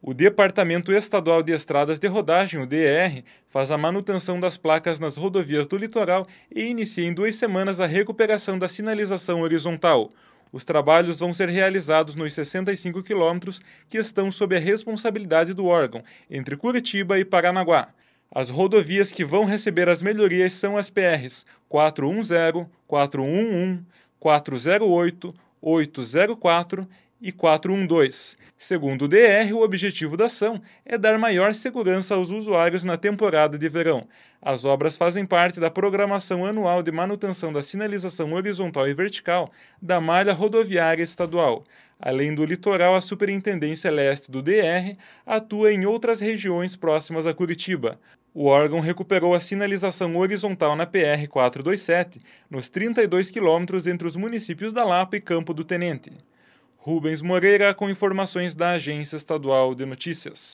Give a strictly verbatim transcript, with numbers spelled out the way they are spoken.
O Departamento Estadual de Estradas de Rodagem, o D E R, faz a manutenção das placas nas rodovias do litoral e inicia em duas semanas a recuperação da sinalização horizontal. Os trabalhos vão ser realizados nos sessenta e cinco quilômetros que estão sob a responsabilidade do órgão, entre Curitiba e Paranaguá. As rodovias que vão receber as melhorias são as P Rs quatrocentos e dez, quatrocentos e onze, quatrocentos e oito, oitocentos e quatro e quatrocentos e doze. Segundo o D E R, o objetivo da ação é dar maior segurança aos usuários na temporada de verão. As obras fazem parte da programação anual de manutenção da sinalização horizontal e vertical da malha rodoviária estadual. Além do litoral, a Superintendência Leste do D E R atua em outras regiões próximas a Curitiba. O órgão recuperou a sinalização horizontal na P R quatrocentos e vinte e sete, nos trinta e dois quilômetros entre os municípios da Lapa e Campo do Tenente. Rubens Moreira com informações da Agência Estadual de Notícias.